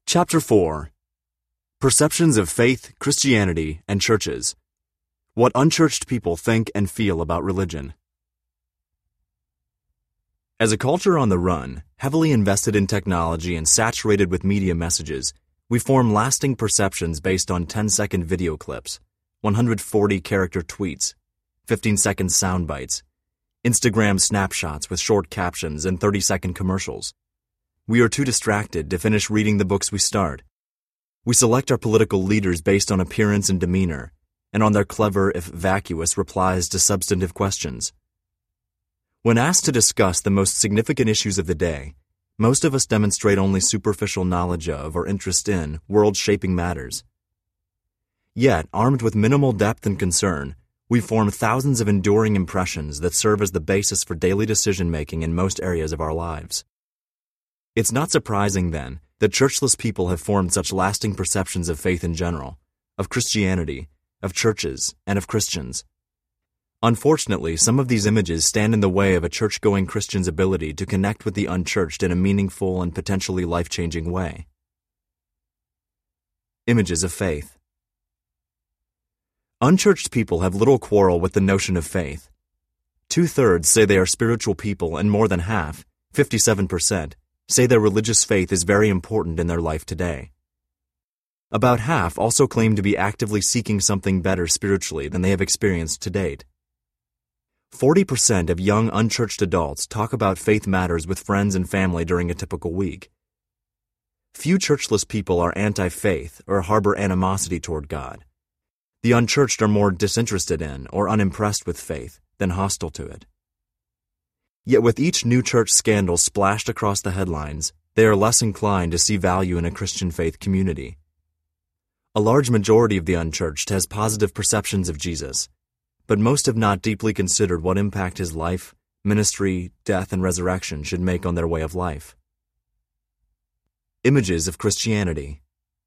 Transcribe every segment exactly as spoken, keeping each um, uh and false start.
Chapter four. Perceptions of Faith, Christianity, and Churches. What unchurched people think and feel about religion. As a culture on the run, heavily invested in technology and saturated with media messages, we form lasting perceptions based on ten-second video clips, one hundred forty character tweets, fifteen-second sound bites, Instagram snapshots with short captions and thirty-second commercials. We are too distracted to finish reading the books we start. We select our political leaders based on appearance and demeanor, and on their clever, if vacuous, replies to substantive questions. When asked to discuss the most significant issues of the day, most of us demonstrate only superficial knowledge of or interest in world-shaping matters. Yet, armed with minimal depth and concern, we form thousands of enduring impressions that serve as the basis for daily decision-making in most areas of our lives. It's not surprising, then, that churchless people have formed such lasting perceptions of faith in general, of Christianity, of churches, and of Christians. Unfortunately, some of these images stand in the way of a church-going Christian's ability to connect with the unchurched in a meaningful and potentially life-changing way. Images of faith. Unchurched people have little quarrel with the notion of faith. Two-thirds say they are spiritual people, and more than half, fifty-seven percent, say their religious faith is very important in their life today. About half also claim to be actively seeking something better spiritually than they have experienced to date. forty percent of young unchurched adults talk about faith matters with friends and family during a typical week. Few churchless people are anti-faith or harbor animosity toward God. The unchurched are more disinterested in or unimpressed with faith than hostile to it. Yet with each new church scandal splashed across the headlines, they are less inclined to see value in a Christian faith community. A large majority of the unchurched has positive perceptions of Jesus, but most have not deeply considered what impact his life, ministry, death, and resurrection should make on their way of life. Images of Christianity.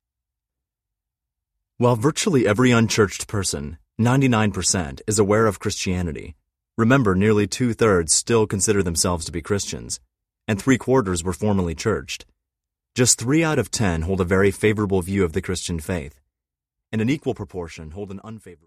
While virtually every unchurched person, ninety-nine percent, is aware of Christianity, remember, nearly two-thirds still consider themselves to be Christians, and three-quarters were formerly churched. Just three out of ten hold a very favorable view of the Christian faith, and an equal proportion hold an unfavorable.